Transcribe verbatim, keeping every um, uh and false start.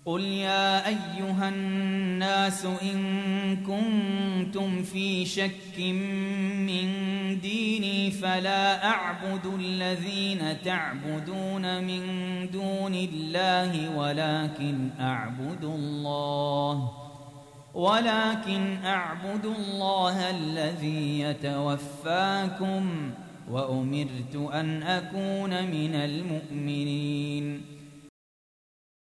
قل يا أيها الناس إن كنتم في شك من ديني فلا أعبد الذين تعبدون من دون الله ولكن أعبد الله ولكن أعبد الله الذي يتوفاكم وأمرت أن أكون من المؤمنين